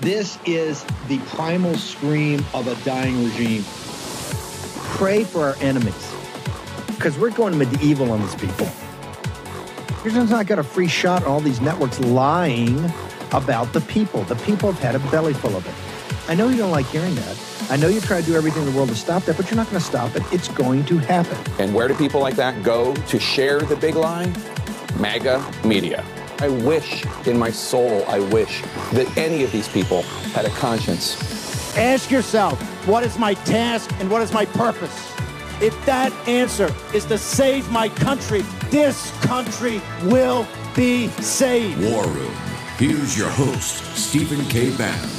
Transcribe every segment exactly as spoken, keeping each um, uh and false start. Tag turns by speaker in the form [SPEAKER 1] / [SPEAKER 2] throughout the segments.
[SPEAKER 1] This is the primal scream of a dying regime.
[SPEAKER 2] Pray for our enemies, because we're going medieval on these people. You're just not got a free shot on all these networks lying about the people. The people have had a belly full of it. I know you don't like hearing that. I know you try to do everything in the world to stop that, but you're not going to stop it. It's going to happen.
[SPEAKER 3] And where do people like that go to share the big lie? MAGA media. I wish, in my soul, I wish that any of these people had a conscience.
[SPEAKER 4] Ask yourself, what is my task and what is my purpose? If that answer is to save my country, this country will be saved.
[SPEAKER 5] War Room. Here's your host, Stephen K. Bannon.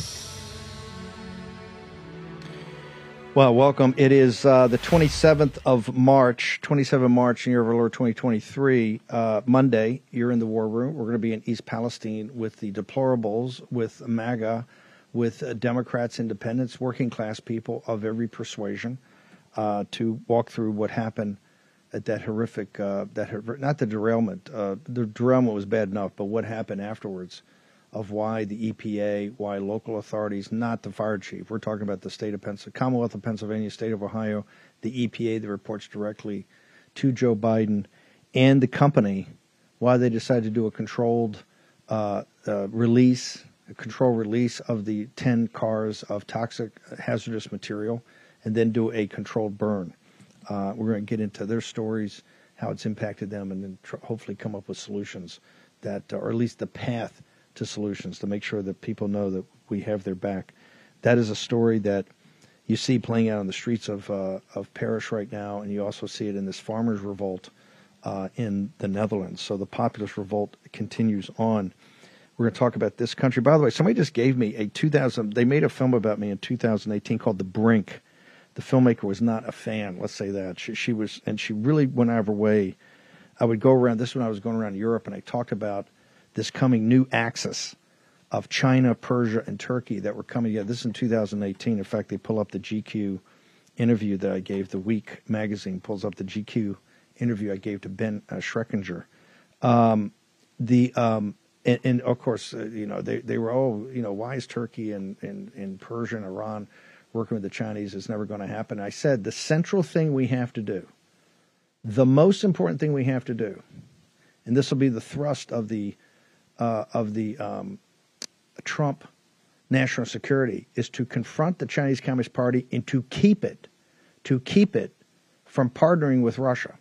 [SPEAKER 2] Well, welcome. It is uh, the twenty-seventh of March, twenty-seventh of March, year of our Lord twenty twenty-three, uh, Monday. You're in the War Room. We're going to be in East Palestine with the deplorables, with MAGA, with uh, Democrats, independents, working class people of every persuasion, uh, to walk through what happened at that horrific, uh, that not the derailment. Uh, the derailment was bad enough, but what happened afterwards, of why the E P A, why local authorities, not the fire chief. We're talking about the state of Pennsylvania, Commonwealth of Pennsylvania, state of Ohio, the E P A that reports directly to Joe Biden, and the company, why they decided to do a controlled uh, uh, release, a controlled release of the ten cars of toxic hazardous material, and then do a controlled burn. Uh, we're going to get into their stories, how it's impacted them, and then tr- hopefully come up with solutions that, uh, or at least the path to solutions to make sure that people know that we have their back. That is a story that you see playing out on the streets of uh, of Paris right now, and you also see it in this farmers' revolt uh, in the Netherlands. So the populist revolt continues on. We're going to talk about this country. By the way, somebody just gave me a two thousand, they made a film about me in two thousand eighteen called The Brink. The filmmaker was not a fan, let's say that. She, she was, and she really went out of her way. I would go around, this is when I was going around Europe, and I talked about this coming new axis of China, Persia, and Turkey that were coming together. This is in two thousand eighteen. In fact, they pull up the G Q interview that I gave. The Week magazine pulls up the G Q interview I gave to Ben uh, Schreckinger. Um, the um, and, and of course, uh, you know, they, they were, oh, you know, why is Turkey and, and, and Persia and Iran working with the Chinese? Is never going to happen. I said the central thing we have to do, the most important thing we have to do, and this will be the thrust of the Uh, of the um, Trump national security, is to confront the Chinese Communist Party and to keep it, to keep it from partnering with Russia.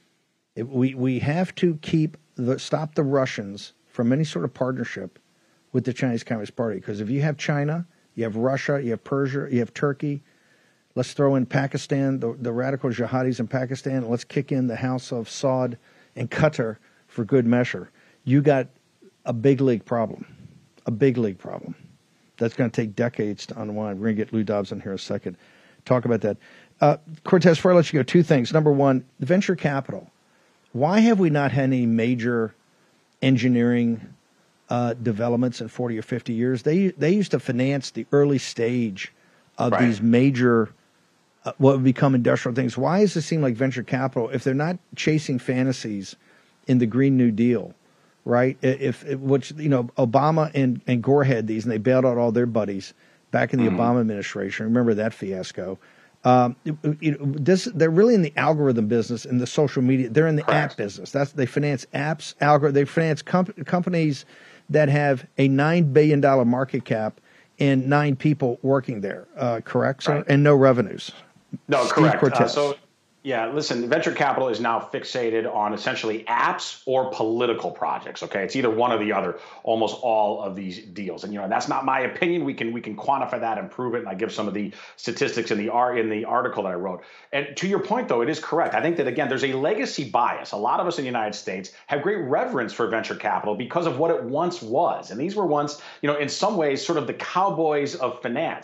[SPEAKER 2] It, we we have to keep the stop the Russians from any sort of partnership with the Chinese Communist Party, because if you have China, you have Russia, you have Persia, you have Turkey. Let's throw in Pakistan, the, the radical jihadis in Pakistan. Let's kick in the House of Saud and Qatar for good measure. You got a big league problem, a big league problem. That's going to take decades to unwind. We're going to get Lou Dobbs in here in a second. Talk about that. Uh, Cortez, before I let you go, two things. Number one, the venture capital. Why have we not had any major engineering uh, developments in forty or fifty years? They they used to finance the early stage of
[SPEAKER 3] Right.
[SPEAKER 2] these major, uh, what would become industrial things. Why does it seem like venture capital, if they're not chasing fantasies in the Green New Deal, right? If, if which you know, Obama and, and Gore had these, and they bailed out all their buddies back in the mm-hmm. Obama administration. Remember that fiasco? Um, you know, this, they're really in the algorithm business and the social media. They're in the
[SPEAKER 3] Correct.
[SPEAKER 2] app business. That's they finance apps, algor. They finance comp- companies that have a nine billion dollar market cap and nine people working there. Uh, correct, sir?
[SPEAKER 6] Right.
[SPEAKER 2] And no revenues.
[SPEAKER 6] No,
[SPEAKER 2] Steve
[SPEAKER 6] correct. Uh,
[SPEAKER 2] Cortez.
[SPEAKER 6] so, yeah, listen, venture capital is now fixated on essentially apps or political projects. Okay, it's either one or the other. Almost all of these deals, and you know that's not my opinion. We can we can quantify that and prove it. And I give some of the statistics in the art in the article that I wrote. And to your point, though, it is correct. I think that again, there's a legacy bias. A lot of us in the United States have great reverence for venture capital because of what it once was, and these were once, you know, in some ways, sort of the cowboys of finance.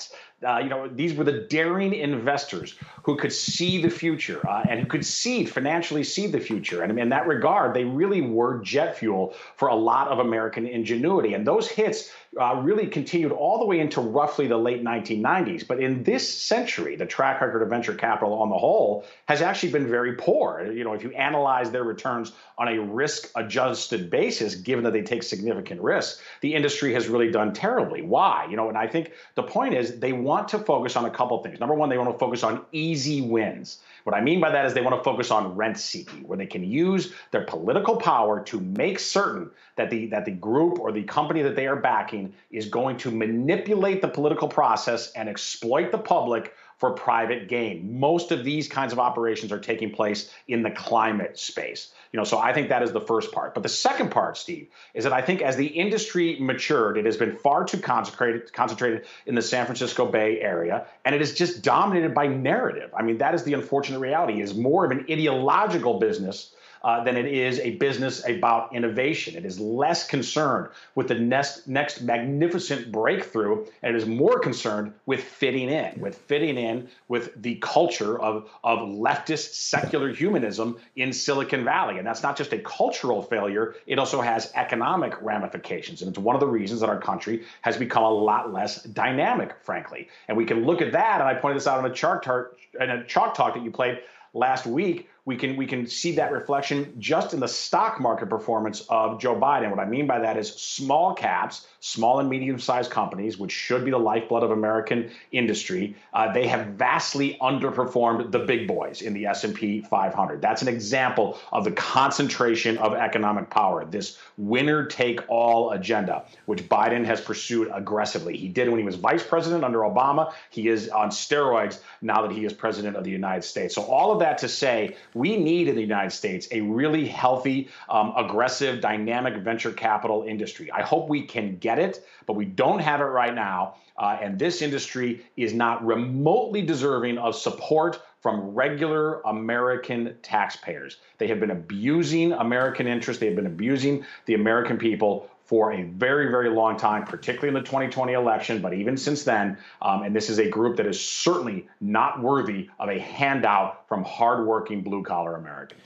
[SPEAKER 6] Uh, you know, these were the daring investors who could see the future uh, and who could see, financially see the future. And in that regard, they really were jet fuel for a lot of American ingenuity. And those hits uh, really continued all the way into roughly the late nineteen nineties. But in this century, the track record of venture capital on the whole has actually been very poor. You know, if you analyze their returns on a risk-adjusted basis, given that they take significant risks, the industry has really done terribly. Why? You know, and I think the point is they want to focus on a couple things. Number one, they want to focus on easy wins. What I mean by that is they want to focus on rent seeking, where they can use their political power to make certain that the that the group or the company that they are backing is going to manipulate the political process and exploit the public for private gain. Most of these kinds of operations are taking place in the climate space. You know, so I think that is the first part. But the second part, Steve, is that I think as the industry matured, it has been far too concentrated, concentrated in the San Francisco Bay Area, and it is just dominated by narrative. I mean, that is the unfortunate reality. It is more of an ideological business Uh, than it is a business about innovation. It is less concerned with the next, next magnificent breakthrough, and it is more concerned with fitting in, with fitting in with the culture of, of leftist secular humanism in Silicon Valley. And that's not just a cultural failure, it also has economic ramifications. And it's one of the reasons that our country has become a lot less dynamic, frankly. And we can look at that, and I pointed this out in a chart, in a chalk talk that you played last week. We can we can see that reflection just in the stock market performance of Joe Biden. What I mean by that is small caps, small and medium-sized companies, which should be the lifeblood of American industry, uh, they have vastly underperformed the big boys in the S and P five hundred. That's an example of the concentration of economic power, this winner-take-all agenda, which Biden has pursued aggressively. He did when he was vice president under Obama. He is on steroids now that he is president of the United States. So all of that to say, we need in the United States a really healthy, um, aggressive, dynamic venture capital industry. I hope we can get it, but we don't have it right now. Uh, and this industry is not remotely deserving of support from regular American taxpayers. They have been abusing American interests. They have been abusing the American people for a very, very long time, particularly in the twenty twenty election, but even since then. Um, and this is a group that is certainly not worthy of a handout from hardworking blue-collar Americans.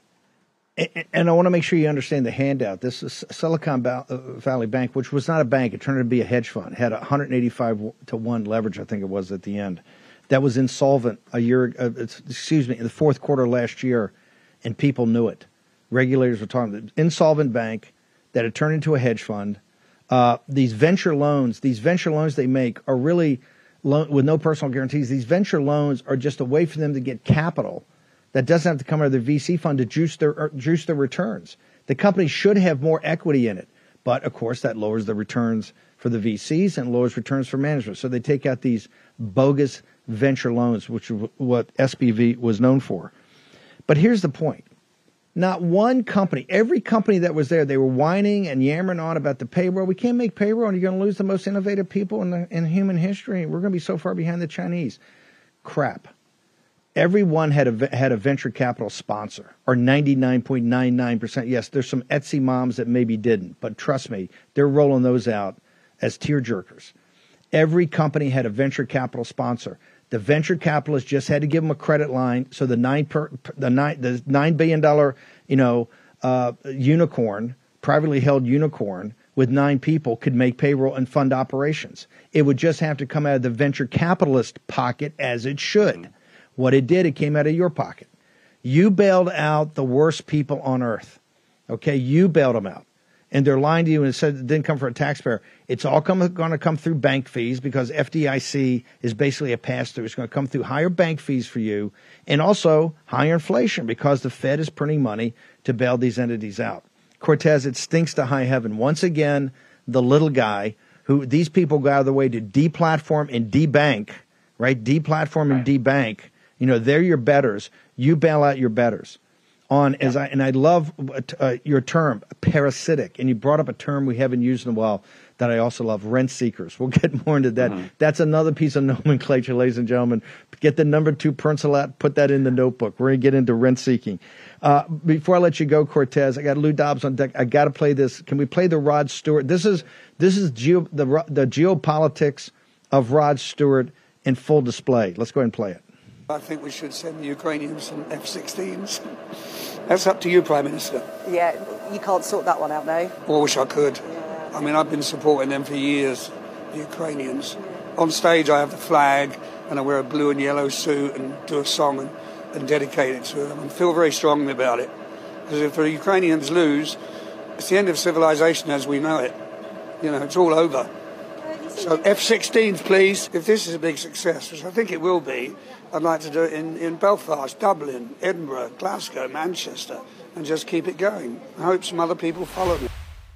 [SPEAKER 2] And, and I want to make sure you understand the handout. This is Silicon Valley Bank, which was not a bank. It turned out to be a hedge fund. It had one hundred eighty-five to one leverage, I think it was, at the end. That was insolvent a year, uh, excuse me, in the fourth quarter last year, and people knew it. Regulators were talking about it. Insolvent bank that had turned into a hedge fund. Uh, these venture loans, these venture loans they make are really, lo- with no personal guarantees, these venture loans are just a way for them to get capital that doesn't have to come out of their V C fund to juice their, uh, juice their returns. The company should have more equity in it, but of course that lowers the returns for the V Cs and lowers returns for management. So they take out these bogus venture loans, which is what S B V was known for. But here's the point. Not one company, every company that was there, they were whining and yammering on about the payroll. We can't make payroll, and you're going to lose the most innovative people in, the, in human history. We're going to be so far behind the Chinese. Crap. Everyone had a, had a venture capital sponsor, or ninety-nine point nine nine percent. Yes, there's some Etsy moms that maybe didn't, but trust me, they're rolling those out as tearjerkers. Every company had a venture capital sponsor. The venture capitalists just had to give them a credit line, so the nine per, the nine the nine billion dollar you know uh, unicorn, privately held unicorn with nine people could make payroll and fund operations. It would just have to come out of the venture capitalist pocket, as it should. What it did, it came out of your pocket. You bailed out the worst people on earth. Okay, you bailed them out. And they're lying to you and said it didn't come from a taxpayer. It's all going to come through bank fees, because F D I C is basically a pass-through. It's going to come through higher bank fees for you, and also higher inflation, because the Fed is printing money to bail these entities out. Cortez, it stinks to high heaven. Once again, the little guy who these people go out of the way to deplatform and debank, right? Deplatform and debank. You know, they're your betters. You bail out your betters. On as I and I love uh, your term, parasitic, and you brought up a term we haven't used in a while that I also love, rent seekers. We'll get more into that. Mm-hmm. That's another piece of nomenclature, ladies and gentlemen. Get the number two pencil out, put that in the notebook. We're going to get into rent seeking. Uh, before I let you go, Cortez, I got Lou Dobbs on deck. I got to play this. Can we play the Rod Stewart? This is this is geo, the the geopolitics of Rod Stewart in full display. Let's go ahead and play it.
[SPEAKER 7] I think we should send the Ukrainians some F sixteens. That's up to you, Prime Minister.
[SPEAKER 8] Yeah, you can't sort that one out now.
[SPEAKER 7] Well, I wish I could. Yeah. I mean, I've been supporting them for years, the Ukrainians. On stage, I have the flag, and I wear a blue and yellow suit and do a song and, and dedicate it to them, and feel very strongly about it. Because if the Ukrainians lose, it's the end of civilization as we know it. You know, it's all over. So F sixteens, please. If this is a big success, which I think it will be, I'd like to do it in, in Belfast, Dublin, Edinburgh, Glasgow, Manchester, and just keep it going. I hope some other people follow me.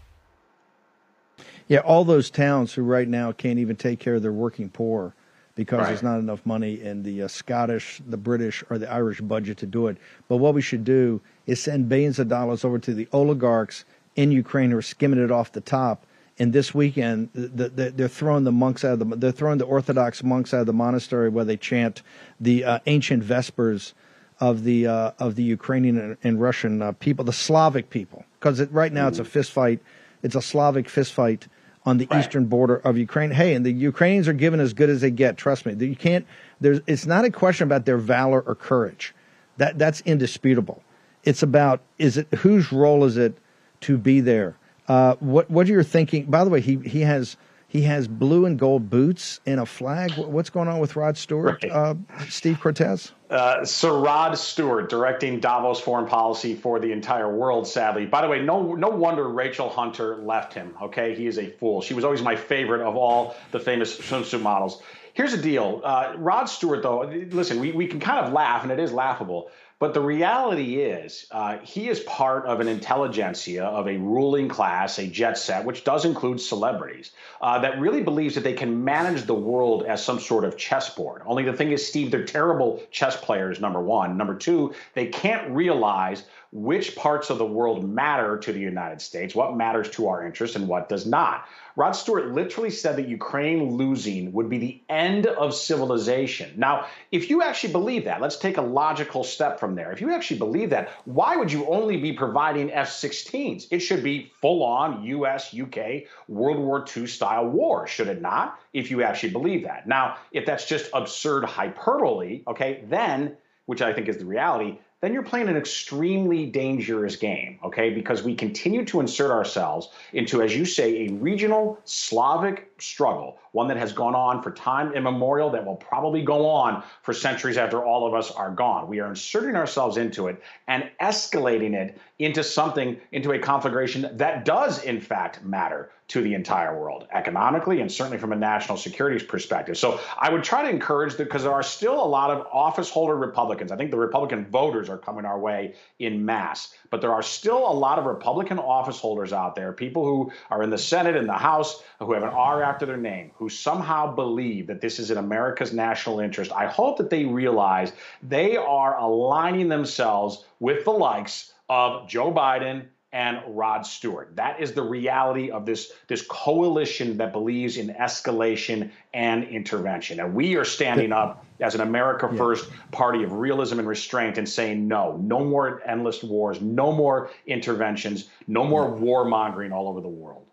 [SPEAKER 2] Yeah, all those towns who right now can't even take care of their working poor because
[SPEAKER 6] right.
[SPEAKER 2] there's not enough money in the uh, Scottish, the British, or the Irish budget to do it. But what we should do is send billions of dollars over to the oligarchs in Ukraine who are skimming it off the top. And this weekend, the, the, they're throwing the monks out of the they're throwing the Orthodox monks out of the monastery where they chant the uh, ancient vespers of the uh, of the Ukrainian and, and Russian uh, people, the Slavic people, because it, right now it's a fist fight. It's a Slavic fist fight on the right. eastern border of Ukraine. Hey, and the Ukrainians are given as good as they get. Trust me, you can't. There's. It's not a question about their valor or courage. That that's indisputable. It's about is it whose role is it to be there. Uh, what what you're thinking? By the way, he he has he has blue and gold boots and a flag. What's going on with Rod Stewart? Right. Uh, Steve Cortez?
[SPEAKER 6] Uh, Sir Rod Stewart directing Davos foreign policy for the entire world. Sadly, by the way, no no wonder Rachel Hunter left him. Okay, he is a fool. She was always my favorite of all the famous swimsuit models. Here's the deal, uh, Rod Stewart. Though, listen, we we can kind of laugh, and it is laughable. But the reality is uh, he is part of an intelligentsia of a ruling class, a jet set, which does include celebrities, uh, that really believes that they can manage the world as some sort of chessboard. Only the thing is, Steve, they're terrible chess players, number one. Number two, they can't realize which parts of the world matter to the United States, what matters to our interests and what does not. Rod Stewart literally said that Ukraine losing would be the end of civilization. Now, if you actually believe that, let's take a logical step from there. If you actually believe that, why would you only be providing F sixteens? It should be full-on U S U K World War Two style war, should it not? If you actually believe that. Now, if that's just absurd hyperbole, okay, then, which I think is the reality, then you're playing an extremely dangerous game, okay? Because we continue to insert ourselves into, as you say, a regional Slavic struggle, one that has gone on for time immemorial, that will probably go on for centuries after all of us are gone. We are inserting ourselves into it and escalating it into something, into a conflagration that does, in fact, matter to the entire world, economically and certainly from a national security perspective. So I would try to encourage that, because there are still a lot of office holder Republicans. I think the Republican voters are coming our way in mass, but there are still a lot of Republican office holders out there, people who are in the Senate and the House, who have an R after their name, who somehow believe that this is in America's national interest. I hope that they realize they are aligning themselves with the likes of Joe Biden and Rod Stewart. That is the reality of this, this coalition that believes in escalation and intervention. And we are standing up as an America First yeah. party of realism and restraint and saying, no, no more endless wars, no more interventions, no more warmongering all over the world.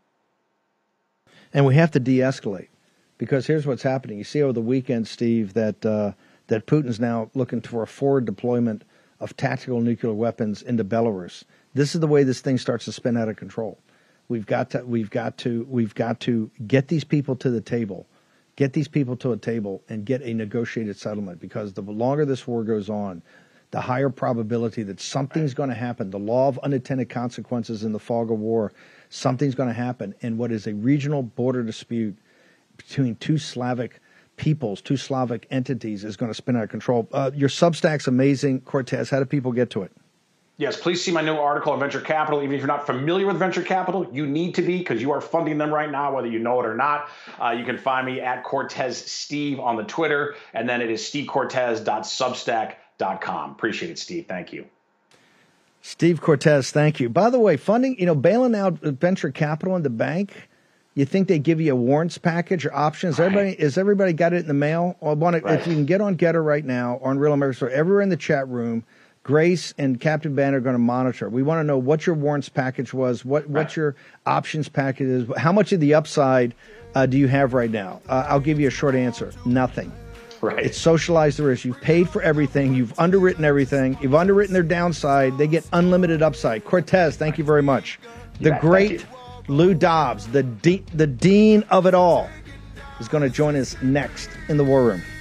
[SPEAKER 2] And we have to de-escalate, because here's what's happening. You see over the weekend, Steve, that uh, that Putin's now looking for a forward deployment of tactical nuclear weapons into Belarus. This is the way this thing starts to spin out of control. We've got to, we've got to, we've got to get these people to the table, get these people to a table, and get a negotiated settlement. Because the longer this war goes on, the higher probability that something's going to happen. The law of unintended consequences in the fog of war. Something's going to happen, and what is a regional border dispute between two Slavic peoples, two Slavic entities, is going to spin out of control. Uh, your Substack's amazing, Cortez. How do people get to it?
[SPEAKER 6] Yes, please see my new article on venture capital. Even if you're not familiar with venture capital, you need to be, because you are funding them right now, whether you know it or not. Uh, you can find me at Cortez Steve on the Twitter, and then it is steve cortez dot substack dot com. Appreciate it, Steve. Thank you.
[SPEAKER 2] Steve Cortez, thank you. By the way, funding, you know, bailing out venture capital in the bank, you think they give you a warrants package or options? Right. Everybody, is everybody got it in the mail? I want to, right. If you can get on Getter right now, or on Real America Story, everywhere in the chat room, Grace and Captain Banner are going to monitor. We want to know what your warrants package was, what what right. your options package is, how much of the upside uh, do you have right now? Uh, I'll give you a short answer. Nothing.
[SPEAKER 6] Right.
[SPEAKER 2] It's socialized the risk. You've paid for everything. You've underwritten everything. You've underwritten their downside. They get unlimited upside. Cortez, thank you very much. The
[SPEAKER 6] Yeah,
[SPEAKER 2] great Lou Dobbs, the de- the dean of it all, is going to join us next in the War Room.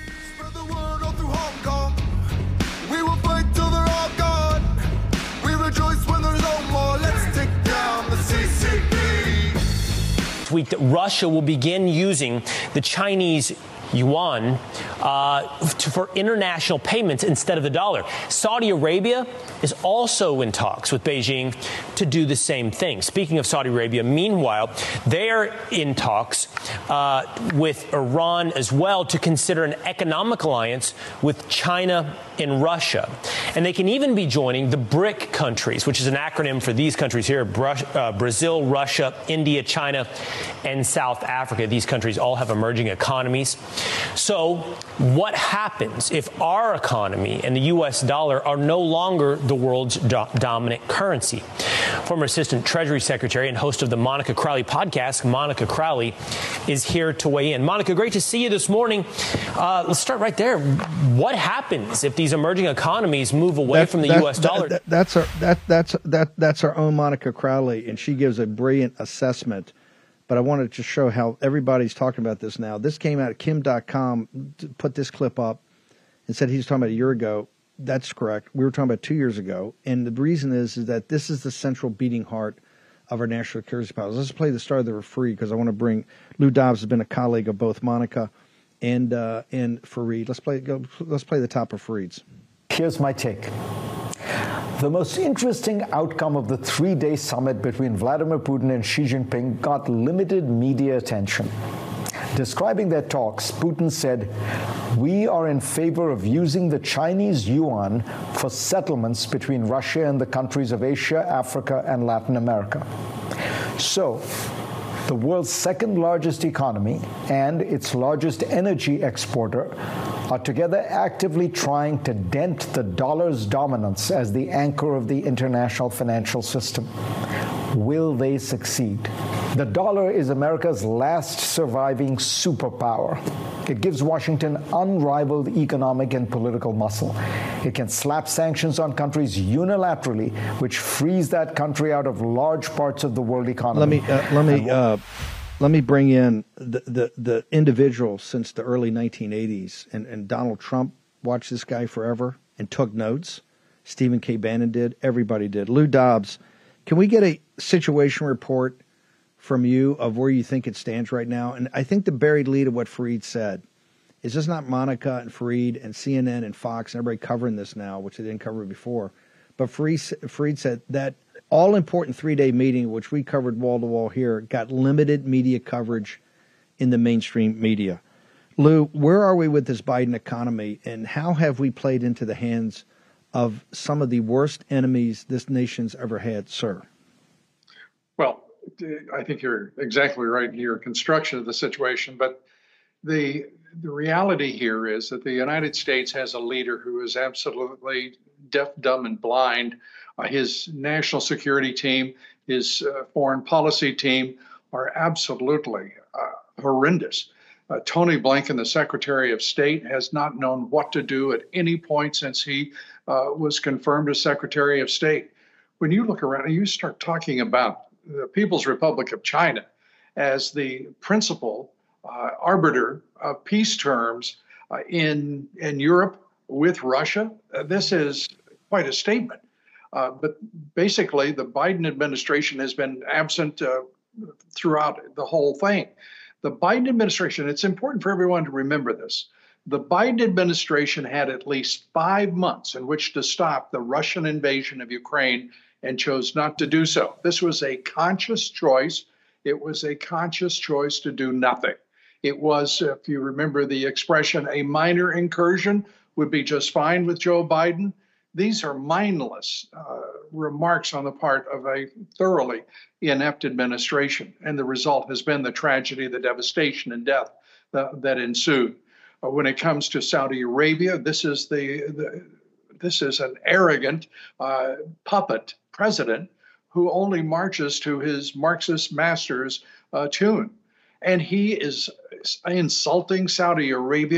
[SPEAKER 9] Week that Russia will begin using the Chinese yuan uh, to, for international payments instead of the dollar. Saudi Arabia is also in talks with Beijing to do the same thing. Speaking of Saudi Arabia, meanwhile, they're in talks uh, with Iran as well to consider an economic alliance with China and Russia. And they can even be joining the BRIC countries, which is an acronym for these countries here, uh, Brazil, Russia, India, China, and South Africa. These countries all have emerging economies. So what happens if our economy and the U S dollar are no longer the world's do- dominant currency? Former Assistant Treasury Secretary and host of the Monica Crowley podcast, Monica Crowley, is here to weigh in. Monica, great to see you this morning. Uh, let's start right there. What happens if these emerging economies move away
[SPEAKER 2] That,
[SPEAKER 9] from the
[SPEAKER 2] that,
[SPEAKER 9] U S dollar?
[SPEAKER 2] That, that, that's our that that's that that's our own Monica Crowley, and she gives a brilliant assessment. But I wanted to show how everybody's talking about this now. This came out, Kim dot com put this clip up and said he was talking about a year ago. That's correct. We were talking about two years ago. And the reason is, is that this is the central beating heart of our national security powers. Let's play the start of the referee because I want to bring Lou Dobbs has been a colleague of both Monica and uh, and Fareed. Let's play go. Let's play the top of Fareed's.
[SPEAKER 10] Here's my take. The most interesting outcome of the three-day summit between Vladimir Putin and Xi Jinping got limited media attention. Describing their talks, Putin said, "We are in favor of using the Chinese yuan for settlements between Russia and the countries of Asia, Africa, and Latin America." So, the world's second largest economy and its largest energy exporter are together actively trying to dent the dollar's dominance as the anchor of the international financial system. Will they succeed? The dollar is America's last surviving superpower. It gives Washington unrivaled economic and political muscle. It can slap sanctions on countries unilaterally, which frees that country out of large parts of the world economy.
[SPEAKER 2] Let me uh, let me uh, let me bring in the, the the individual since the early nineteen eighties, and, and Donald Trump watched this guy forever and took notes. Stephen K. Bannon did. Everybody did. Lou Dobbs, can we get a situation report from you of where you think it stands right now? And I think the buried lead of what Fareed said is just not Monica and Fareed and C N N and Fox and everybody covering this now, which they didn't cover before. But Fareed, Fareed said that all-important three-day meeting, which we covered wall-to-wall here, got limited media coverage in the mainstream media. Lou, where are we with this Biden economy, and how have we played into the hands of some of the worst enemies this nation's ever had, sir?
[SPEAKER 11] Well, I think you're exactly right in your construction of the situation, but the the reality here is that the United States has a leader who is absolutely deaf, dumb, and blind. Uh, his national security team, his uh, foreign policy team are absolutely uh, horrendous. Uh, Tony Blinken, the Secretary of State, has not known what to do at any point since he uh, was confirmed as Secretary of State. When you look around and you start talking about the People's Republic of China as the principal uh, arbiter of peace terms uh, in in Europe with Russia, uh, this is quite a statement. Uh, but basically, the Biden administration has been absent uh, throughout the whole thing. The Biden administration, it's important for everyone to remember this. The Biden administration had at least five months in which to stop the Russian invasion of Ukraine and chose not to do so. This was a conscious choice. It was a conscious choice to do nothing. It was, if you remember the expression, a minor incursion would be just fine with Joe Biden. These are mindless uh, remarks on the part of a thoroughly inept administration. And the result has been the tragedy, the devastation, and death that, that ensued. Uh, when it comes to Saudi Arabia, this is the, the this is an arrogant uh, puppet president who only marches to his Marxist master's uh, tune. And he is insulting Saudi Arabia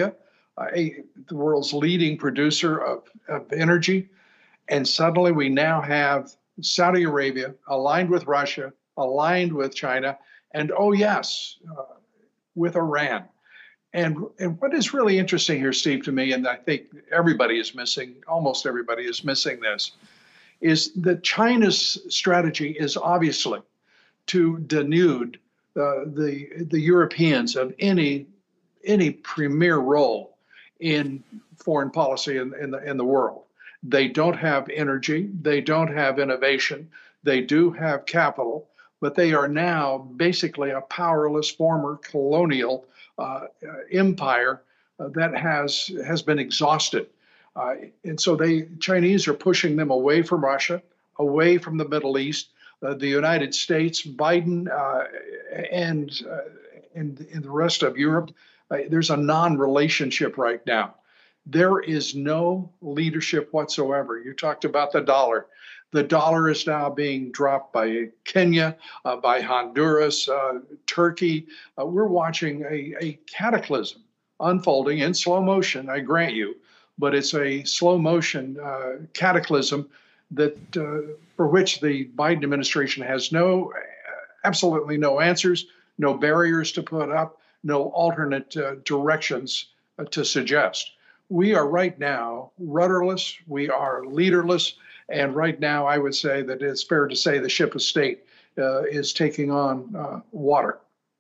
[SPEAKER 11] uh, a, the world's leading producer of, of energy. And suddenly we now have Saudi Arabia aligned with Russia, aligned with China, and oh yes, uh, with Iran. And, and what is really interesting here, Steve, to me, and I think everybody is missing, almost everybody is missing this, is that China's strategy is obviously to denude uh, the the Europeans of any any premier role in foreign policy in, in the in the world. They don't have energy, they don't have innovation, they do have capital, but they are now basically a powerless former colonial uh, empire uh, that has has been exhausted. Uh, and so they Chinese are pushing them away from Russia, away from the Middle East. Uh, the United States, Biden, uh, and, uh, and and the rest of Europe, uh, there's a non-relationship right now. There is no leadership whatsoever. You talked about the dollar. The dollar is now being dropped by Kenya, uh, by Honduras, uh, Turkey. Uh, we're watching a, a cataclysm unfolding in slow motion, I grant you, but it's a slow motion uh, cataclysm that uh, for which the Biden administration has no, absolutely no answers, no barriers to put up, no alternate uh, directions uh, to suggest. We are right now rudderless, we are leaderless, and right now I would say that it's fair to say the ship of state uh, is taking on uh, water.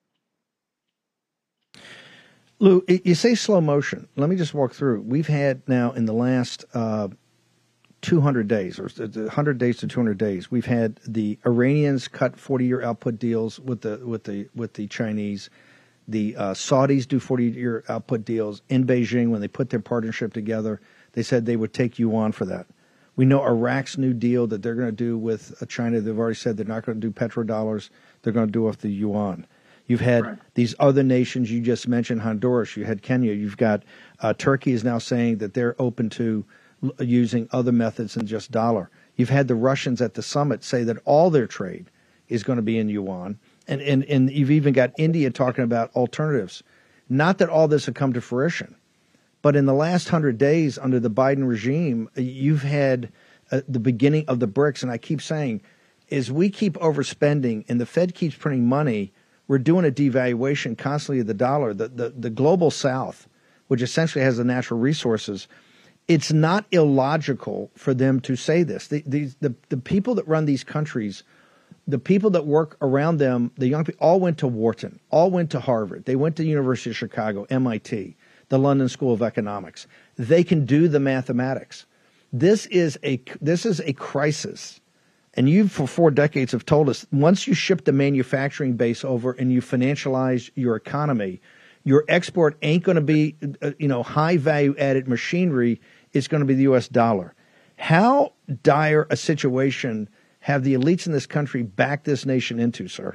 [SPEAKER 2] Lou, you say slow motion. Let me just walk through. We've had now in the last uh, two hundred days, or one hundred days to two hundred days, we've had the Iranians cut forty-year output deals with the with the with the Chinese. The uh, Saudis do forty-year output deals in Beijing. When they put their partnership together, they said they would take yuan for that. We know Iraq's new deal that they're going to do with China. They've already said they're not going to do petrodollars. They're going to do off the yuan. You've had right. these other nations you just mentioned, Honduras. You had Kenya. You've got uh, Turkey is now saying that they're open to l- using other methods than just dollar. You've had the Russians at the summit say that all their trade is going to be in yuan. And, and, and you've even got India talking about alternatives. Not that all this had come to fruition, but in the last hundred days under the Biden regime, you've had uh, the beginning of the BRICS. And I keep saying, as we keep overspending and the Fed keeps printing money, we're doing a devaluation constantly of the dollar. The, the, the global South, which essentially has the natural resources, it's not illogical for them to say this. The, the, the, the people that run these countries, the people that work around them, the young people, all went to Wharton, all went to Harvard. They went to the University of Chicago, M I T, the London School of Economics. They can do the mathematics. This is a this is a crisis. And you, for four decades, have told us once you ship the manufacturing base over and you financialize your economy, your export ain't going to be, uh, you know, high value added machinery. It's going to be the U S dollar. How dire a situation have the elites in this country backed this nation into, sir?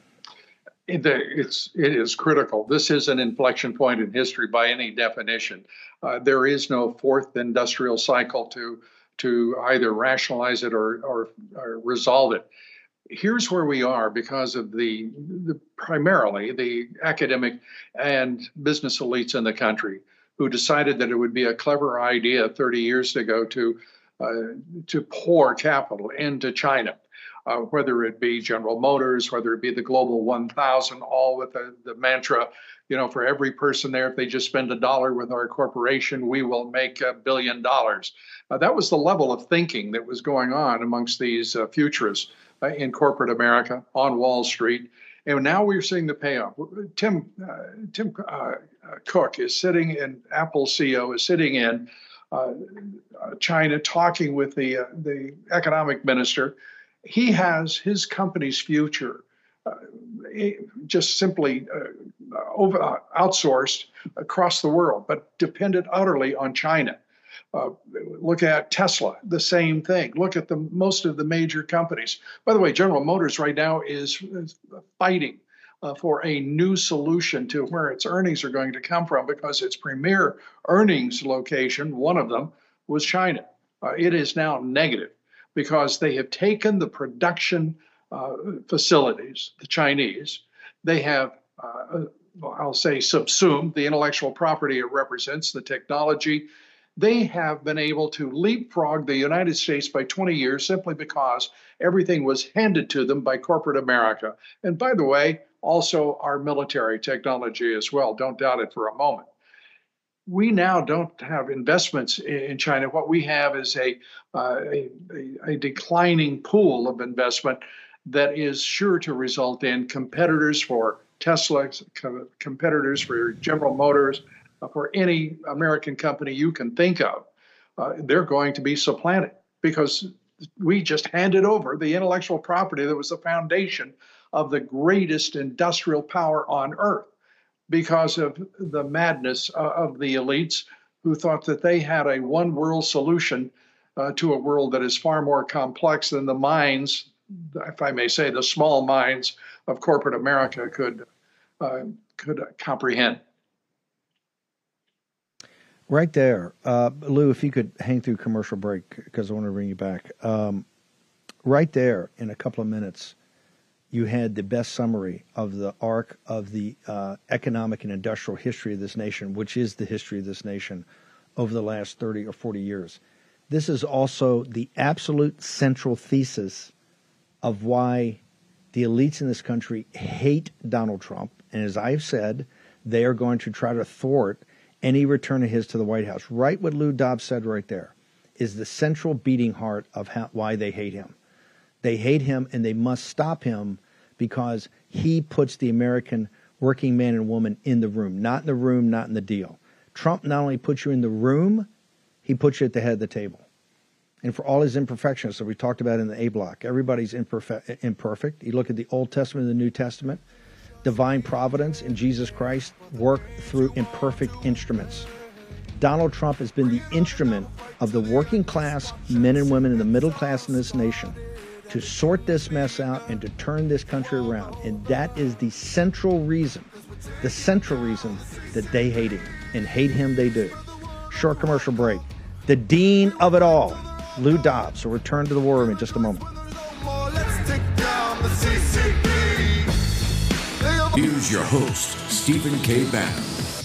[SPEAKER 11] It, it's, it is critical. This is an inflection point in history by any definition. Uh, there is no fourth industrial cycle to to either rationalize it or, or, or resolve it. Here's where we are because of the, the primarily the academic and business elites in the country who decided that it would be a clever idea thirty years ago to uh, to pour capital into China, uh, whether it be General Motors, whether it be the Global one thousand, all with the, the mantra, you know, for every person there, if they just spend a dollar with our corporation, we will make a billion dollars. Uh, that was the level of thinking that was going on amongst these uh, futurists uh, in corporate America, on Wall Street. And now we're seeing the payoff. Tim uh, Tim uh, Cook is sitting in, Apple C E O is sitting in uh, China talking with the uh, the economic minister. He has his company's future uh, just simply uh, over, uh, outsourced across the world, but dependent utterly on China. Uh, look at Tesla, the same thing. Look at the most of the major companies. By the way, General Motors right now is, is fighting uh, for a new solution to where its earnings are going to come from, because its premier earnings location, one of them, was China. Uh, it is now negative because they have taken the production uh, facilities, the Chinese, they have uh, I'll say, subsumed the intellectual property it represents, the technology. They have been able to leapfrog the United States by twenty years simply because everything was handed to them by corporate America. And by the way, also our military technology as well. Don't doubt it for a moment. We now don't have investments in China. What we have is a, uh, a, a declining pool of investment that is sure to result in competitors for Tesla, competitors for General Motors, for any American company you can think of. Uh, they're going to be supplanted because we just handed over the intellectual property that was the foundation of the greatest industrial power on earth, because of the madness uh, of the elites who thought that they had a one world solution uh, to a world that is far more complex than the minds, if I may say, the small minds of corporate America could, uh, could comprehend.
[SPEAKER 2] Right there. Uh, Lou, if you could hang through commercial break, because I want to bring you back. Um, right there, in a couple of minutes, you had the best summary of the arc of the uh, economic and industrial history of this nation, which is the history of this nation over the last thirty or forty years. This is also the absolute central thesis of why the elites in this country hate Donald Trump. And as I've said, they are going to try to thwart any return of his to the White House. Right what Lou Dobbs said right there is the central beating heart of how, why they hate him. They hate him, and they must stop him because he puts the American working man and woman in the room, not in the room, not in the deal. Trump not only puts you in the room, he puts you at the head of the table. And for all his imperfections that we talked about in the A block, everybody's imperfect. imperfect. You look at the Old Testament and the New Testament, divine providence in Jesus Christ work through imperfect instruments. Donald Trump has been the instrument of the working class men and women in the middle class in this nation to sort this mess out and to turn this country around. And that is the central reason, the central reason that they hate him. And hate him they do. Short commercial break. The dean of it all, Lou Dobbs. will return to the war room in just a moment.
[SPEAKER 5] Here's your host, Stephen K. Bannon.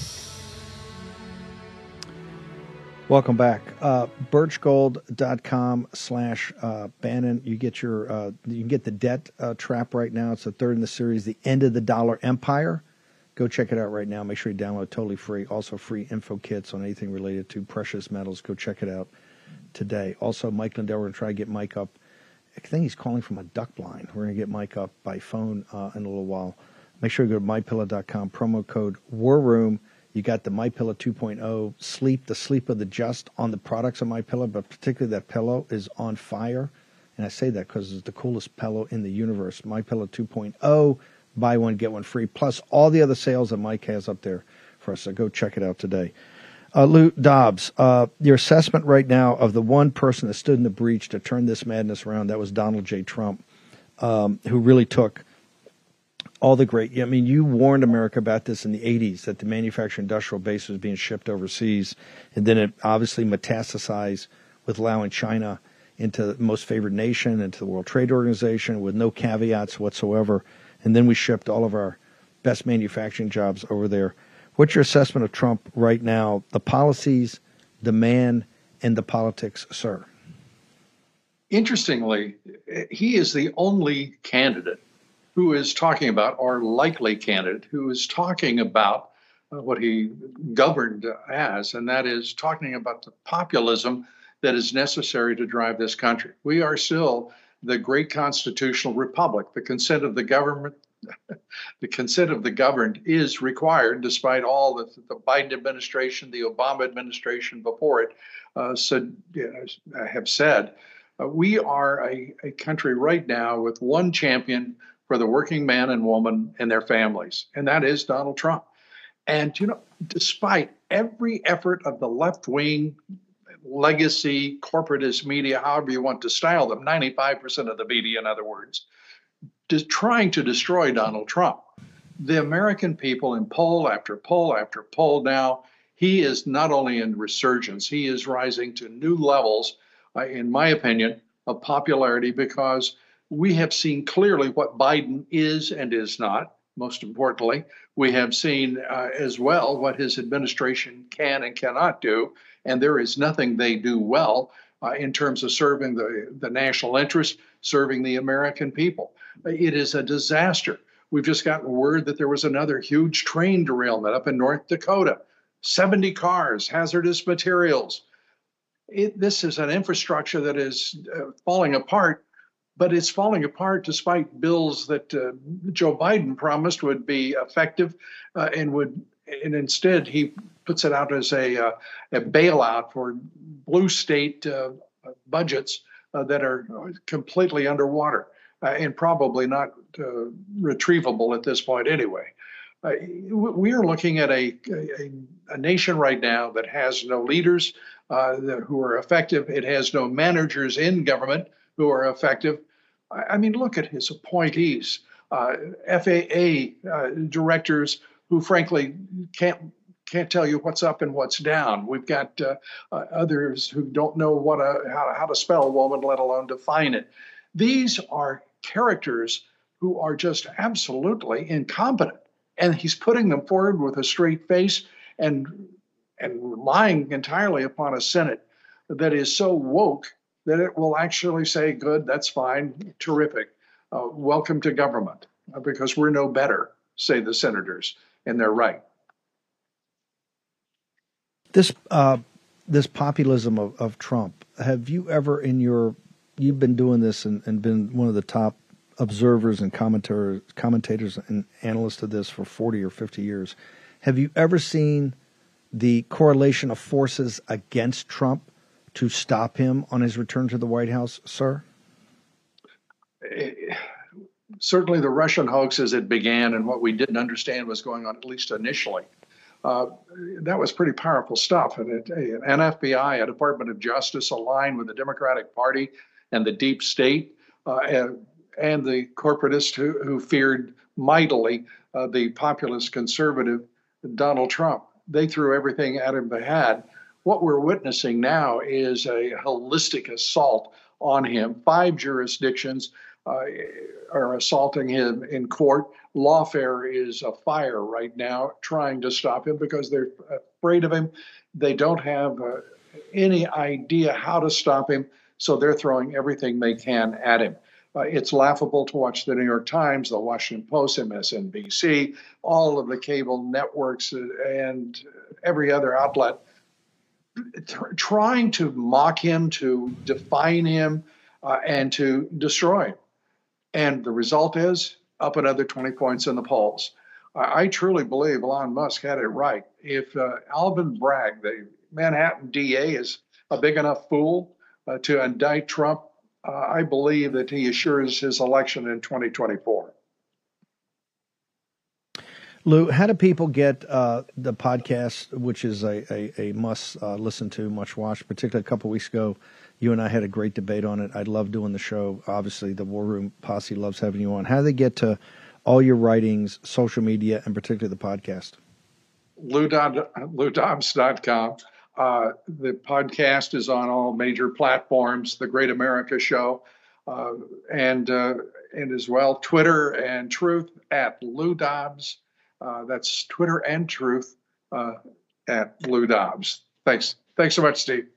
[SPEAKER 2] Welcome back. Uh, birchgold.com slash uh, Bannon. You get your uh, you can get the debt uh, trap right now. It's the third in the series, The End of the Dollar Empire. Go check it out right now. Make sure you download it totally free. Also free info kits on anything related to precious metals. Go check it out today. Also, Mike Lindell, we're going to try to get Mike up. I think he's calling from a duck blind. We're going to get Mike up by phone uh, in a little while. Make sure you go to my pillow dot com, promo code War Room. You got the MyPillow two point oh sleep, the sleep of the just on the products of MyPillow, but particularly that pillow is on fire. And I say that because it's the coolest pillow in the universe. MyPillow two point oh, buy one, get one free, plus all the other sales that Mike has up there for us. So go check it out today. Uh, Lou Dobbs, uh, your assessment right now of the one person that stood in the breach to turn this madness around, that was Donald J. Trump, um, who really took all the great, I mean, you warned America about this in the eighties, that the manufacturing industrial base was being shipped overseas. And then it obviously metastasized with allowing China into the most favored nation, into the World Trade Organization with no caveats whatsoever. And then we shipped all of our best manufacturing jobs over there. What's your assessment of Trump right now, the policies, the man, and the politics, sir?
[SPEAKER 11] Interestingly, he is the only candidate who is talking about, or likely candidate, who is talking about uh, what he governed as, and that is talking about the populism that is necessary to drive this country. We are still the great constitutional republic. The consent of the government, the consent of the governed is required, despite all that the Biden administration, the Obama administration before it uh, said, you know, have said. Uh, we are a, a country right now with one champion for the working man and woman and their families, and that is Donald Trump. And, you know, despite every effort of the left-wing legacy corporatist media, however you want to style them, ninety-five percent of the media, in other words, just trying to destroy Donald Trump, the American people in poll after poll after poll now, he is not only in resurgence, he is rising to new levels, uh, in my opinion, of popularity, because we have seen clearly what Biden is and is not. most importantly. We have seen uh, as well what his administration can and cannot do, and there is nothing they do well uh, in terms of serving the, the national interest, serving the American people. It is a disaster. We've just gotten word that there was another huge train derailment up in North Dakota. seventy cars, hazardous materials. It, this is an infrastructure that is uh, falling apart, but it's falling apart despite bills that uh, Joe Biden promised would be effective, uh, and would, and instead he puts it out as a, uh, a bailout for blue state uh, budgets uh, that are completely underwater uh, and probably not uh, retrievable at this point anyway. Uh, we are looking at a, a, a nation right now that has no leaders uh, that, who are effective. It has no managers in government who are effective. I, I mean, look at his appointees, uh, F A A uh, directors who, frankly, can't can't tell you what's up and what's down. We've got uh, uh, others who don't know what a, how, how to spell a woman, let alone define it. These are characters who are just absolutely incompetent. And he's putting them forward with a straight face and and relying entirely upon a Senate that is so woke that it will actually say, good, that's fine, terrific, uh, welcome to government, uh, because we're no better, say the senators, and they're right.
[SPEAKER 2] This uh, this populism of, of Trump, have you ever in your, you've been doing this and, and been one of the top observers and commentators, commentators and analysts of this for forty or fifty years. Have you ever seen the correlation of forces against Trump to stop him on his return to the White House, sir?
[SPEAKER 11] Certainly the Russian hoax as it began and what we didn't understand was going on, at least initially, uh, that was pretty powerful stuff. And it, an F B I, a Department of Justice aligned with the Democratic Party and the deep state, uh, and, and the corporatists who, who feared mightily uh, the populist conservative Donald Trump. They threw everything at him they had. What we're witnessing now is a holistic assault on him. Five jurisdictions uh, are assaulting him in court. Lawfare is afire right now, trying to stop him because they're afraid of him. They don't have uh, any idea how to stop him, so they're throwing everything they can at him. Uh, it's laughable to watch the New York Times, the Washington Post, M S N B C, all of the cable networks and every other outlet trying to mock him, to define him, uh, and to destroy him. And the result is up another twenty points in the polls. I, I truly believe Elon Musk had it right. If uh, Alvin Bragg, the Manhattan D A, is a big enough fool uh, to indict Trump, Uh, I believe that he assures his election in twenty twenty-four.
[SPEAKER 2] Lou, how do people get uh, the podcast, which is a, a, a must uh, listen to, much watch, particularly a couple of weeks ago? You and I had a great debate on it. I love doing the show. Obviously, the War Room Posse loves having you on. How do they get to all your writings, social media, and particularly the podcast?
[SPEAKER 11] Lou Dobbs dot com. Uh, the podcast is on all major platforms, The Great America Show, uh, and uh, and as well Twitter and Truth at Lou Dobbs. Uh, that's Twitter and Truth uh, at Lou Dobbs. Thanks. Thanks so much, Steve.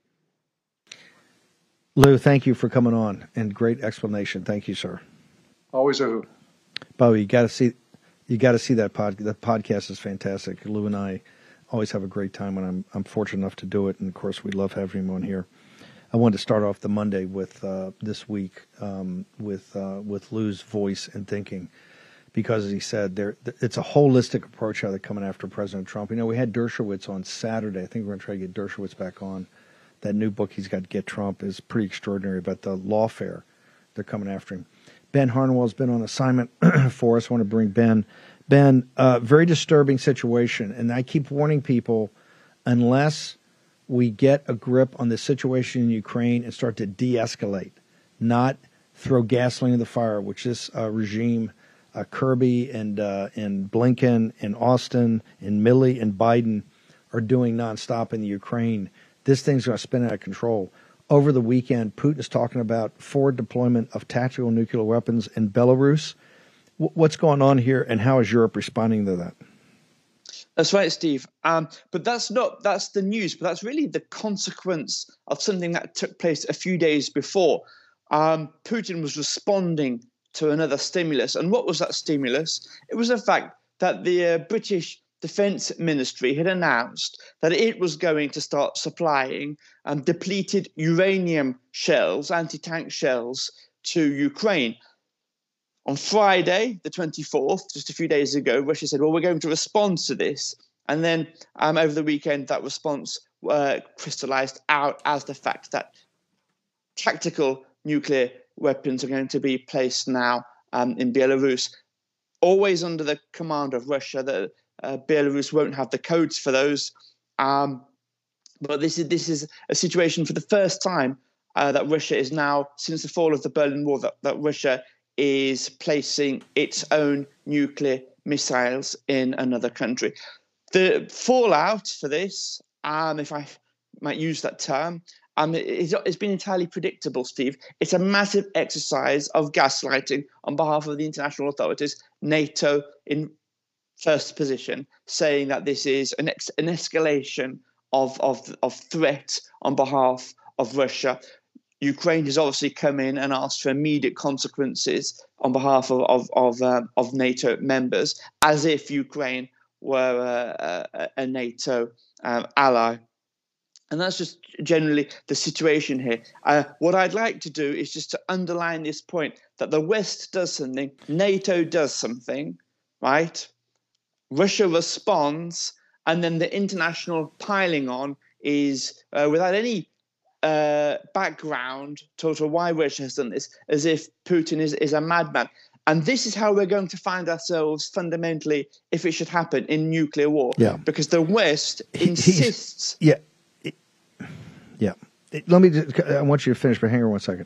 [SPEAKER 2] Lou, thank you for coming on, and great explanation. Thank you, sir.
[SPEAKER 11] Always a hoot.
[SPEAKER 2] Bobby, you got to see, you got to see that pod. That podcast is fantastic. Lou and I always have a great time when I'm I'm fortunate enough to do it, and of course we love having him on here. I wanted to start off the Monday with uh, this week um, with uh, with Lou's voice and thinking, because as he said, there it's a holistic approach how they're coming after President Trump. You know, we had Dershowitz on Saturday. I think we're going to try to get Dershowitz back on. That new book he's got, Get Trump, is pretty extraordinary about the lawfare they're coming after him. Ben Harnwell's been on assignment for us. I want to bring Ben. Ben, uh, very disturbing situation, and I keep warning people, unless we get a grip on the situation in Ukraine and start to de-escalate, not throw gasoline in the fire, which this uh, regime, uh, Kirby and uh, and Blinken and Austin and Milley and Biden are doing nonstop in the Ukraine, this thing's going to spin out of control. Over the weekend, Putin is talking about forward deployment of tactical nuclear weapons in Belarus. what's going on here, and how is Europe responding to that?
[SPEAKER 12] That's right, Steve. Um, but that's not that's the news, but that's really the consequence of something that took place a few days before. Um, Putin was responding to another stimulus. And what was that stimulus? It was the fact that the uh, British Defence Ministry had announced that it was going to start supplying um, depleted uranium shells, anti-tank shells, to Ukraine. On Friday, the twenty-fourth, just a few days ago, Russia said, well, we're going to respond to this. And then um, over the weekend, that response uh, crystallized out as the fact that tactical nuclear weapons are going to be placed now um, in Belarus, always under the command of Russia. That uh, Belarus won't have the codes for those. Um, but this is, this is a situation for the first time uh, that Russia is now, since the fall of the Berlin Wall, that, that Russia is placing its own nuclear missiles in another country. The fallout for this, um, if I might use that term, um, it's, it's been entirely predictable, Steve. It's a massive exercise of gaslighting on behalf of the international authorities, NATO in first position, saying that this is an, ex- an escalation of, of, of threat on behalf of Russia. Ukraine has obviously come in and asked for immediate consequences on behalf of of of, um, of NATO members, as if Ukraine were a, a, a NATO um, ally. And that's just generally the situation here. Uh, what I'd like to do is just to underline this point that the West does something, NATO does something, right? Russia responds, and then the international piling on is uh, without any Uh, background to, to why Russia has done this, as if Putin is, is a madman. And this is how we're going to find ourselves fundamentally, if it should happen, in nuclear war.
[SPEAKER 2] Yeah.
[SPEAKER 12] Because the West insists.
[SPEAKER 2] He's, yeah. Yeah. Let me just, I want you to finish, but hang on one second.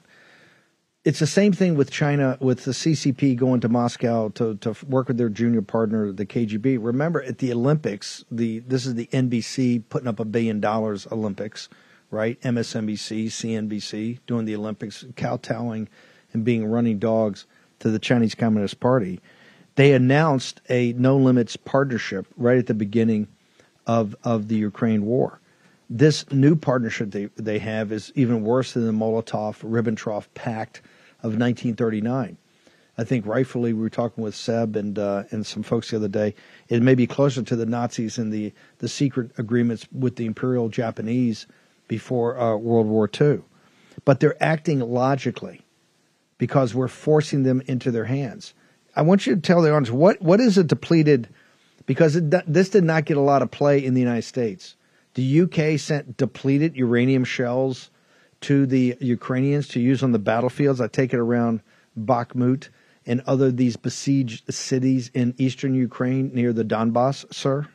[SPEAKER 2] It's the same thing with China, with the C C P going to Moscow to, to work with their junior partner, the K G B. Remember, at the Olympics, the this is the N B C putting up a billion dollars Olympics. Right, M S N B C, C N B C, doing the Olympics, kowtowing and being running dogs to the Chinese Communist Party. They announced a no-limits partnership right at the beginning of, of the Ukraine war. This new partnership they, they have is even worse than the Molotov-Ribbentrop Pact of nineteen thirty-nine. I think rightfully, we were talking with Seb and uh, and some folks the other day, it may be closer to the Nazis and the, the secret agreements with the Imperial Japanese before uh, World War Two. But they're acting logically because we're forcing them into their hands. I want you to tell the audience, what, what is a depleted, because it, this did not get a lot of play in the United States. The U K sent depleted uranium shells to the Ukrainians to use on the battlefields. I take it around Bakhmut and other these besieged cities in eastern Ukraine near the Donbass, sir?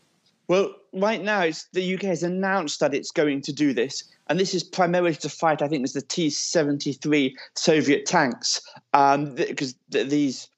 [SPEAKER 12] Well, right now, it's, the U K has announced that it's going to do this. And this is primarily to fight, I think, it's the T seventy-three Soviet tanks, um, because th- these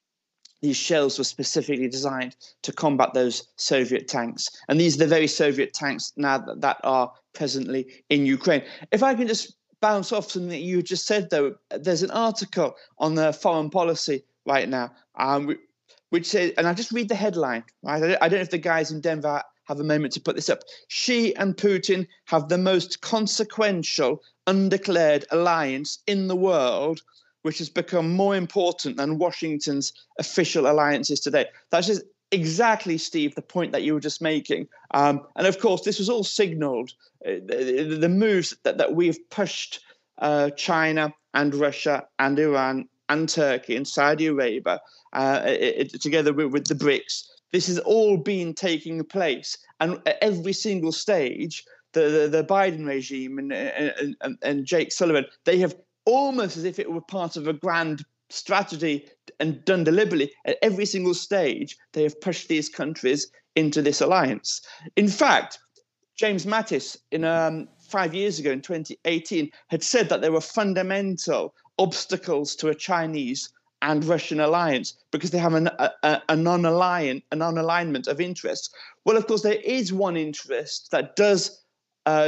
[SPEAKER 12] these shells were specifically designed to combat those Soviet tanks. And these are the very Soviet tanks now that, that are presently in Ukraine. If I can just bounce off something that you just said, though, there's an article on the foreign policy right now, um, which says, and I'll just read the headline, right? I don't, I don't know if the guys in Denver have a moment to put this up. Xi and Putin have the most consequential undeclared alliance in the world, which has become more important than Washington's official alliances today. That's just exactly, Steve, the point that you were just making. Um, and of course, this was all signaled, uh, the, the moves that, that we've pushed uh, China and Russia and Iran and Turkey and Saudi Arabia uh, it, it, together with, with the BRICS. This has all been taking place. And at every single stage, the, the, the Biden regime and, and, and, and Jake Sullivan, they have almost as if it were part of a grand strategy and done deliberately. At every single stage, they have pushed these countries into this alliance. In fact, James Mattis, in um, five years ago in twenty eighteen, had said that there were fundamental obstacles to a Chinese and Russian alliance because they have an, a, a non-alignment, a non-alignment of interests. Well, of course, there is one interest that does uh,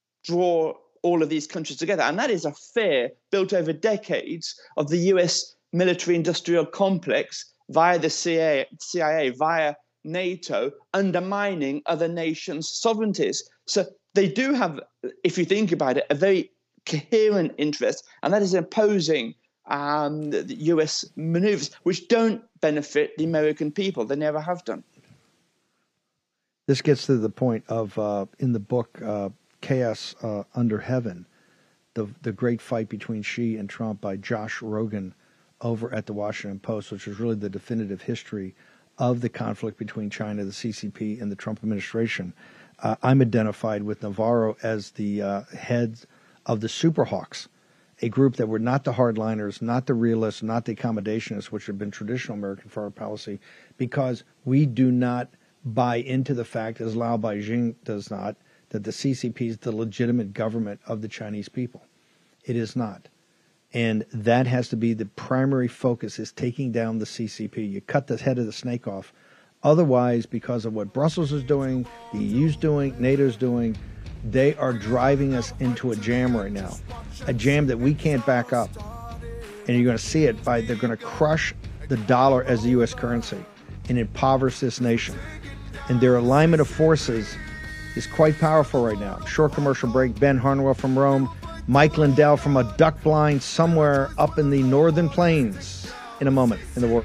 [SPEAKER 12] draw all of these countries together, and that is a fear built over decades of the U S military-industrial complex via the C I A, via NATO, undermining other nations' sovereignties. So they do have, if you think about it, a very coherent interest, and that is opposing um, the U S maneuvers, which don't benefit the American people. They never have done.
[SPEAKER 2] This gets to the point of, uh, in the book, uh, Chaos uh, Under Heaven, the the great fight between Xi and Trump by Josh Rogan over at the Washington Post, which is really the definitive history of the conflict between China, the C C P, and the Trump administration. Uh, I'm identified with Navarro as the uh, head of the Superhawks, a group that were not the hardliners, not the realists, not the accommodationists, which have been traditional American foreign policy, because we do not buy into the fact, as Lao Beijing does not, that the C C P is the legitimate government of the Chinese people. It is not. And that has to be the primary focus, is taking down the C C P. You cut the head of the snake off. Otherwise, because of what Brussels is doing, the E U's doing, NATO's doing, they are driving us into a jam right now, a jam that we can't back up. And you're going to see it by, they're going to crush the dollar as the U S currency and impoverish this nation. And their alignment of forces is quite powerful right now. Short commercial break. Ben Harnwell from Rome. Mike Lindell from a duck blind somewhere up in the northern plains in a moment in the world.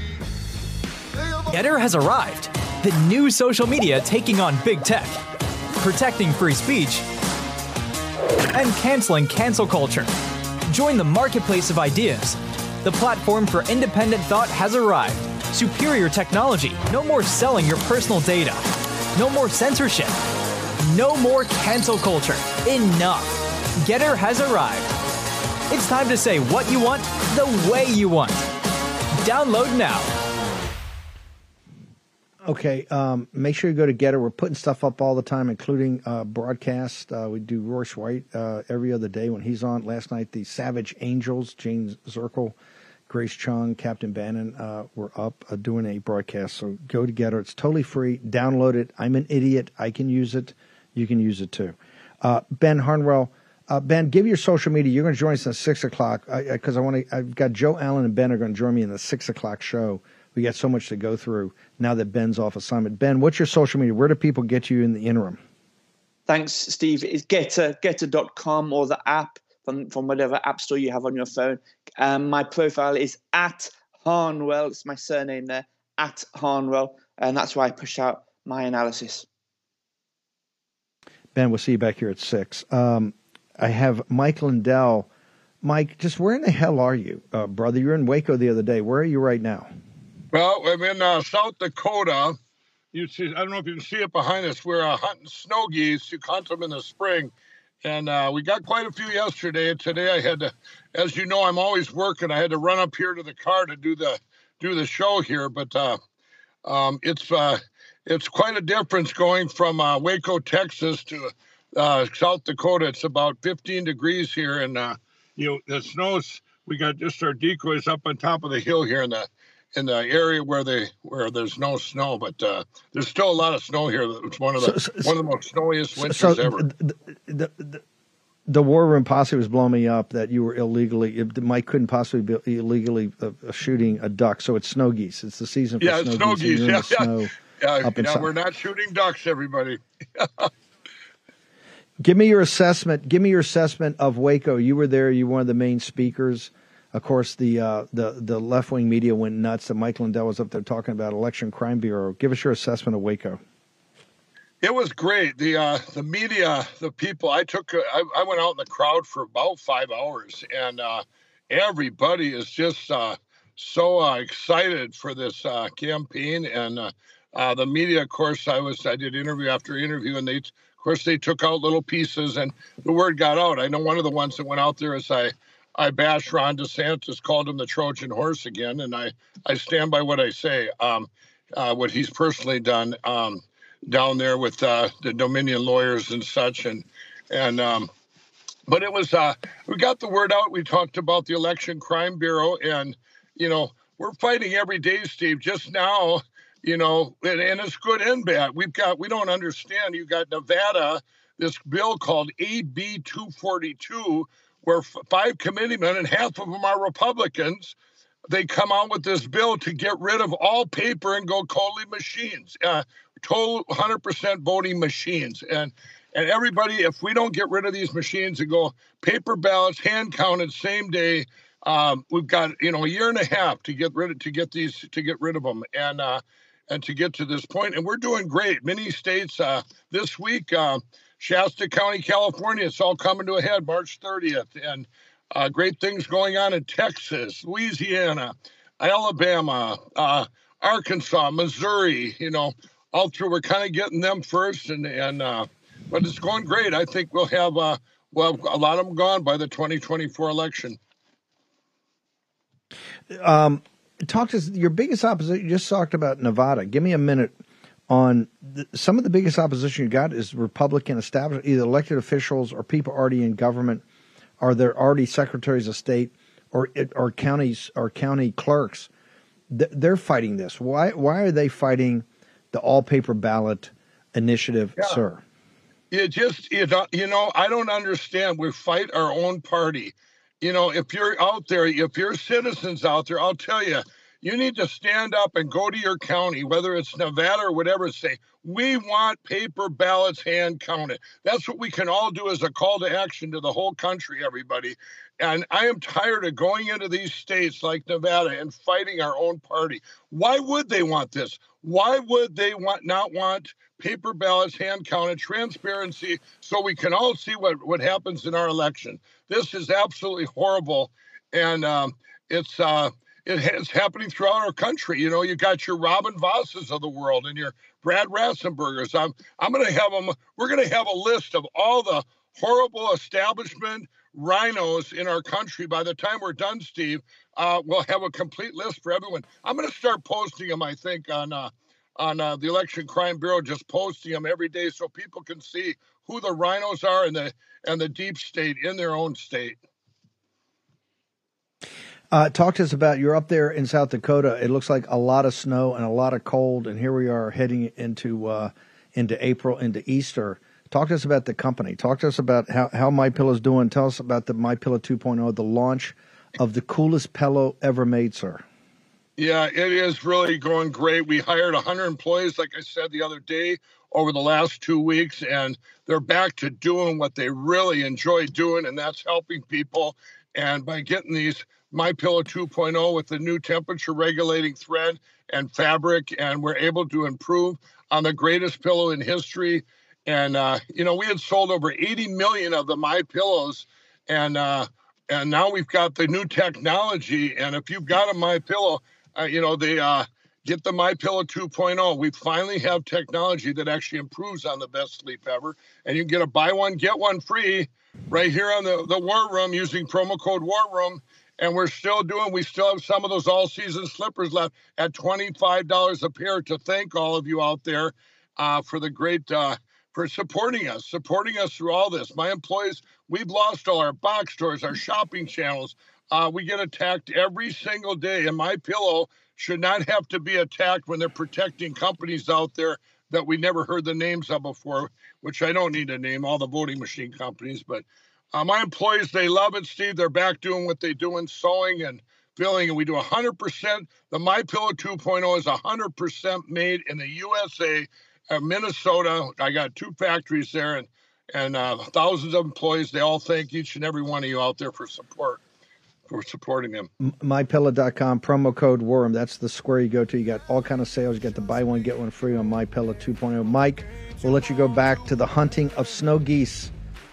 [SPEAKER 13] Getter has arrived. The new social media taking on big tech, protecting free speech, and canceling cancel culture. Join the marketplace of ideas. The platform for independent thought has arrived. Superior technology. No more selling your personal data. No more censorship. No more cancel culture. Enough. Getter has arrived. It's time to say what you want, the way you want. Download now.
[SPEAKER 2] Okay, um, make sure you go to Getter. We're putting stuff up all the time, including uh, broadcast. Uh, we do Royce White uh, every other day when he's on. Last night, the Savage Angels, James Zirkle, Grace Chung, Captain Bannon uh, were up uh, doing a broadcast. So go to Getter. It's totally free. Download it. I'm an idiot. I can use it. You can use it too. Uh, Ben Harnwell. Uh, Ben, give your social media. You're going to join us at six o'clock because I, I, I want to. I've got Joe Allen and Ben are going to join me in the six o'clock show. We got so much to go through now that Ben's off assignment. Ben, what's your social media? Where do people get you in the interim?
[SPEAKER 12] Thanks, Steve. It's Getter, Getter dot com or the app from, from whatever app store you have on your phone. Um, my profile is at Harnwell. It's my surname there, at Harnwell. And that's where I push out my analysis.
[SPEAKER 2] Ben, we'll see you back here at six. Um, I have Mike Lindell. Mike, just where in the hell are you, uh, brother? You were in Waco the other day. Where are you right now?
[SPEAKER 14] Well, I'm in uh, South Dakota. You see, I don't know if you can see it behind us. We're uh, hunting snow geese. You hunt them in the spring. And uh, we got quite a few yesterday. And today I had to, as you know, I'm always working. I had to run up here to the car to do the do the show here. But uh, um, it's uh, it's quite a difference going from uh, Waco, Texas to uh, South Dakota. It's about fifteen degrees here. And, uh, you know, the snow's, we got just our decoys up on top of the hill here in the in the area where they where there's no snow, but uh, there's still a lot of snow here. It's one of the so, so, one of the most snowiest winters
[SPEAKER 2] so
[SPEAKER 14] ever.
[SPEAKER 2] The, the, the, the War Room posse was blowing me up that you were illegally. Mike couldn't possibly be illegally uh, shooting a duck. So it's snow geese. It's the season for
[SPEAKER 14] yeah,
[SPEAKER 2] snow,
[SPEAKER 14] snow
[SPEAKER 2] geese.
[SPEAKER 14] geese. Yeah, yeah,
[SPEAKER 2] snow
[SPEAKER 14] yeah. yeah we're not shooting ducks, everybody.
[SPEAKER 2] Give me your assessment. Give me your assessment of Waco. You were there. You were one of the main speakers. Of course, the uh, the the left wing media went nuts that Mike Lindell was up there talking about Election Crime Bureau. Give us your assessment of Waco.
[SPEAKER 14] It was great. The uh, the media, the people. I took. I, I went out in the crowd for about five hours, and uh, everybody is just uh, so uh, excited for this uh, campaign. And uh, uh, the media, of course, I was. I did interview after interview, and they, of course, they took out little pieces, and the word got out. I know one of the ones that went out there is I. I bashed Ron DeSantis, called him the Trojan horse again, and I, I stand by what I say, um, uh, what he's personally done um, down there with uh, the Dominion lawyers and such. And, and um, but it was, uh, we got the word out. We talked about the Election Crime Bureau, and, you know, we're fighting every day, Steve. Just now, you know, and, and it's good and bad. We've got, we don't understand. You got Nevada, this bill called A B two forty-two, where five committeemen, and half of them are Republicans, they come out with this bill to get rid of all paper and go totally machines, uh, total one hundred percent voting machines. And and everybody, if we don't get rid of these machines and go paper ballots, hand counted, same day, um, we've got you know a year and a half to get rid of to get these to get rid of them and uh, and to get to this point. And we're doing great. Many states uh, this week, uh, Shasta County, California, it's all coming to a head March thirtieth, and Uh, great things going on in Texas, Louisiana, Alabama, uh, Arkansas, Missouri, you know, all through. We're kind of getting them first, and, and uh, but it's going great. I think we'll have, uh, well, a lot of them gone by the twenty twenty-four election.
[SPEAKER 2] Um, talk to us, your biggest opposition. You just talked about Nevada. Give me a minute on the, some of the biggest opposition you got is Republican establishment, either elected officials or people already in government. Are there already secretaries of state or or counties or county clerks? They're fighting this. Why why are they fighting the all paper ballot initiative, yeah. sir?
[SPEAKER 14] You just you know, you know I don't understand. We fight our own party. You know, if you're out there, if you're citizens out there, I'll tell you, you need to stand up and go to your county, whether it's Nevada or whatever, say, we want paper ballots hand counted. That's what we can all do as a call to action to the whole country, everybody. And I am tired of going into these states like Nevada and fighting our own party. Why would they want this? Why would they want not want paper ballots hand counted, transparency, so we can all see what, what happens in our election? This is absolutely horrible. And um, it's... Uh, It's happening throughout our country. You know, you got your Robin Vosses of the world and your Brad Rassenbergers. I'm, I'm going to have them. We're going to have a list of all the horrible establishment rhinos in our country. By the time we're done, Steve, uh, we'll have a complete list for everyone. I'm going to start posting them, I think, on uh, on uh, the Election Crime Bureau, just posting them every day so people can see who the rhinos are and the and the deep state in their own state.
[SPEAKER 2] Uh, talk to us about, you're up there in South Dakota. It looks like a lot of snow and a lot of cold, and here we are heading into uh, into April, into Easter. Talk to us about the company. Talk to us about how, how MyPillow's doing. Tell us about the MyPillow two point oh, the launch of the coolest pillow ever made, sir.
[SPEAKER 14] Yeah, it is really going great. We hired one hundred employees, like I said the other day, over the last two weeks, and they're back to doing what they really enjoy doing, and that's helping people. And by getting these MyPillow two point oh with the new temperature regulating thread and fabric, and we're able to improve on the greatest pillow in history. And, uh, you know, we had sold over eighty million of the MyPillows, and uh, and now we've got the new technology. And if you've got a MyPillow, uh, you know, they uh, get the MyPillow two point oh. We finally have technology that actually improves on the best sleep ever. And you can get a buy one, get one free right here on the, the War Room using promo code War Room. And we're still doing, we still have some of those all-season slippers left at twenty-five dollars a pair, to thank all of you out there uh, for the great, uh, for supporting us, supporting us through all this. My employees, we've lost all our box stores, our shopping channels. Uh, we get attacked every single day, and MyPillow should not have to be attacked when they're protecting companies out there that we never heard the names of before, which I don't need to name, all the voting machine companies, but Uh, my employees, they love it, Steve. They're back doing what they do in sewing and filling, and we do one hundred percent. The MyPillow two point oh is one hundred percent made in the U S A, uh, Minnesota. I got two factories there, and, and uh, thousands of employees. They all thank each and every one of you out there for support, for supporting them.
[SPEAKER 2] My Pillow dot com, promo code Worm. That's the square you go to. You got all kind of sales. You got the buy one, get one free on MyPillow two point oh. Mike, we'll let you go back to the hunting of snow geese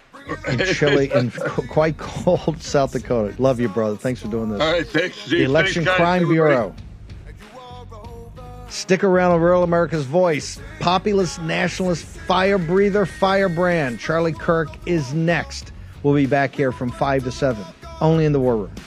[SPEAKER 2] in chilly and quite cold South Dakota. Love you, brother. Thanks for doing this.
[SPEAKER 14] All right, thanks, Steve.
[SPEAKER 2] The Election
[SPEAKER 14] thanks,
[SPEAKER 2] Crime
[SPEAKER 14] guys.
[SPEAKER 2] Bureau. Stick around on Rural America's Voice. Populist, nationalist, fire breather, firebrand. Charlie Kirk is next. We'll be back here from five to seven, only in the War Room.